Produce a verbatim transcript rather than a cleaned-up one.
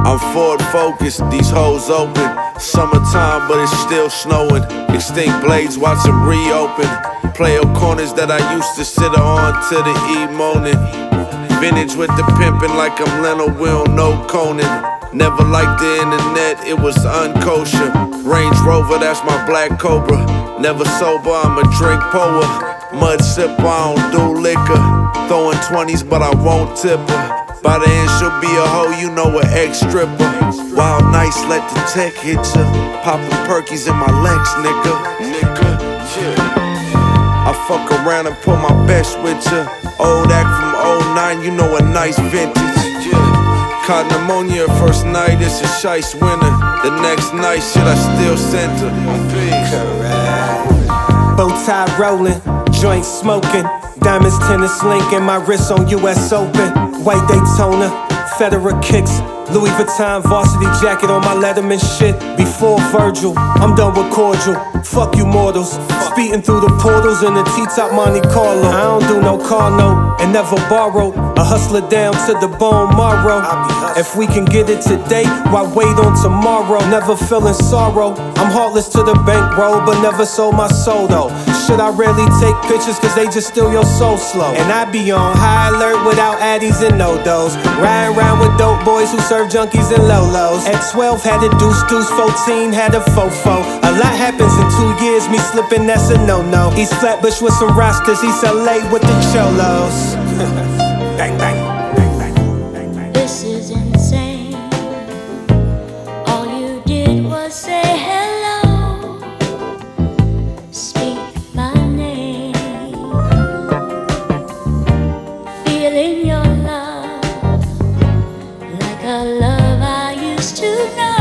I'm Ford focused, these hoes open. Summertime, but it's still snowing. Extinct blades, watch them reopen. Player corners that I used to sit on to the E moaning. Vintage with the pimpin' like I'm Leonard, we don't know Conan. Never liked the internet, it was unkosher. Range Rover, that's my black Cobra. Never sober, I'm a drink poer. Mud sipper, I don't do liquor. Throwing twenties, but I won't tip her. By the end, she'll be a hoe, you know, an ex-stripper. Wild nights, let the tech hit ya. Poppin' perkies in my legs, nigga. Nigga, yeah. I fuck around and put my best with ya. Old act from oh nine, you know, a nice vintage. Yeah. Caught pneumonia first night, it's a shice winner. The next night, shit, I still sent her. Correct. Bow tie rolling, joint smoking. Diamonds, tennis link, and my wrist on U S Open. White Daytona, Federer kicks. Louis Vuitton varsity jacket on my Letterman shit. Before Virgil, I'm done with cordial. Fuck you mortals. Speeding through the portals in the T-top Monte Carlo. I don't do no car note and never borrow. A hustler down to the bone marrow. If we can get it today, why wait on tomorrow? Never feeling sorrow. I'm heartless to the bankroll, but never sold my soul though. Should I rarely take pictures cause they just steal your soul slow? And I be on high alert without addies and no-dos. Riding around with dope boys who serve junkies and lolos. At twelve had a deuce deuce, fourteen had a fofo. A lot happens in two years, me slipping that's a no-no. East Flatbush with some Rastas, East L A with the cholos. Bang bang. This is insane. All you did was say hello, speak my name, feeling your love like a love I used to know.